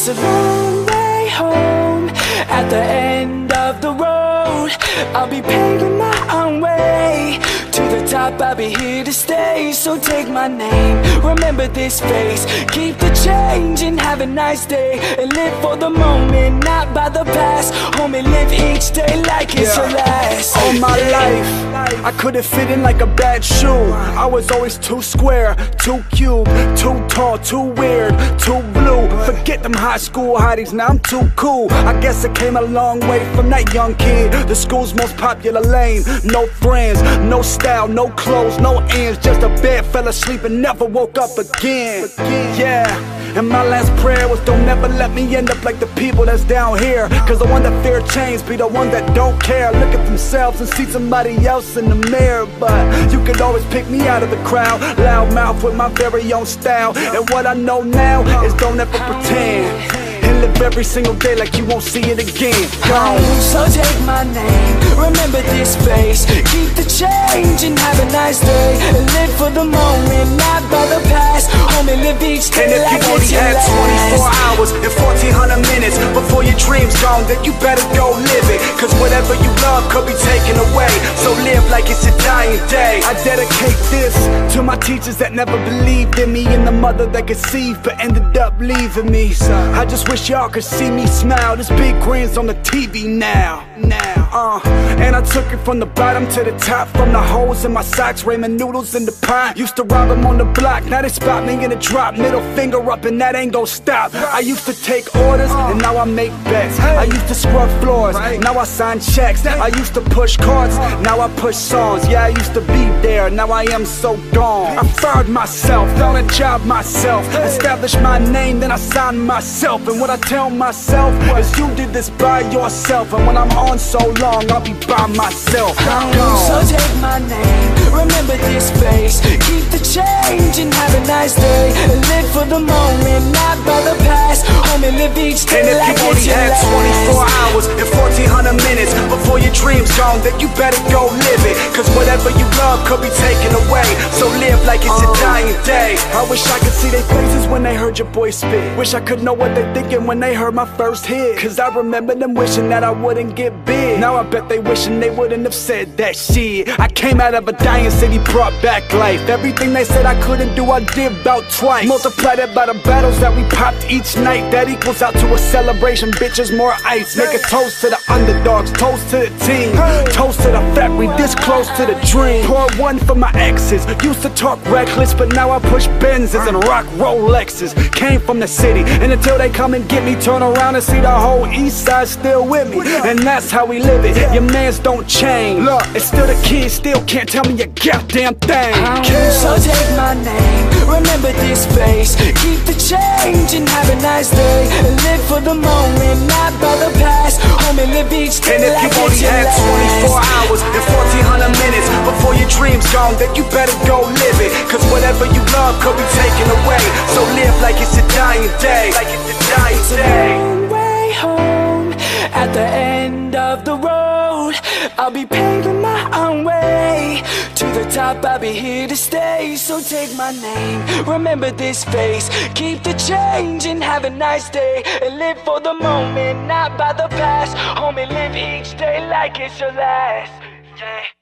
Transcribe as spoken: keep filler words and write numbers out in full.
It's a long way home, at the end of the road. I'll be paving my own way to the top, I'll be here to stay. So take my name, remember this face. Keep the change and have a nice day. And live for the moment, not by the past. Homie, live each day like it's Yeah. your last. All my life, I couldn't fit in like a bad shoe. I was always too square, too cute, too tall, too weird, too blue. Forget them high school hotties, now I'm too cool. I guess I came a long way from that young kid. The school's most popular lane. No friends, no style, no clothes, no ends. Just a bed, fell asleep and never woke up again. Yeah, and my last prayer was don't ever let me end up like the people that's down here. Cause the one that fear change be the one that don't care. Look at themselves and see somebody else in the mirror. But you could always pick me out of the crowd. Loud mouth with my very own style. And what I know now is don't ever pretend. And live every single day like you won't see it again. Gone. So take my name, remember this face. Keep the change and have a nice day. And live for the moment, not by the past. Homie, live each day And if like you only it's your had twenty-four last. hours and fourteen hundred minutes before your dream's gone, then you better go live it. Cause whatever you love could be taken away. So live like it's your dying day. I dedicate this to my teachers that never believed in me, and the mother that conceived but ended up leaving me. So I just wish y'all could see me smile. This big grin's on the T V now. Now, uh, and I took it from the bottom to the top, from the holes in my socks, ramen noodles in the pot. Used to rob them on the block, now they spot me in a drop. Middle finger up and that ain't gon' stop. I used to take orders and now I make bets. I used to scrub floors, now I sign checks. I used to push carts, now I push songs. Yeah, I used to be there, now I am so gone. I fired myself, found a job myself, established my name, then I signed myself. And what I tell myself is you did this by yourself. And when I'm on so long, I'll be by myself. So take my name, remember this face. Keep the change and have a nice day. And live for the moment, not by the past. Homie, live each day And if like you only it's your had last. twenty-four hours and fourteen hundred minutes before your dream's gone, then you better go live it. Cause whatever you love could be taken away. So live like it's your dying day. I wish I could see their faces when they heard your boy spit. Wish I could know what they're thinking when they heard my first hit. Cause I remember them wishing that I wouldn't get big. Now I bet they wishing they wouldn't have said that shit. I came out of a dying city, brought back life. Everything they said I couldn't do, I did about twice. Multiply that by the battles that we popped each night. That equals out to a celebration, bitches, more ice. Make a toast to the underdogs, toast to the team, toast to the fact we this close to the dream. Pour one for my exes, used to talk reckless, but now I push Benzes and rock Rolexes. Came from the city, and until they come and get me, turn around and see the whole east side still with me. And that's how we live it, your mans don't change. Look, it's still the kids, still can't tell me a goddamn thing. So take my name, remember this face. Keep the change and have a nice day. And live for the moment, not by the past. Homie, live each day And if like you only it's your had twenty-four last. hours and fourteen hundred minutes before your dream's gone, then you better go live it. Cause whatever you love could be taken away. So live like it's your dying day. Like it's your dying It's a day. long way home, at the end of the road. I'll be paving my own way to the top, I'll be here to stay. So take my name, remember this face. Keep the change and have a nice day. And live for the moment, not by the past. Homie, live each day like it's your last. Yeah.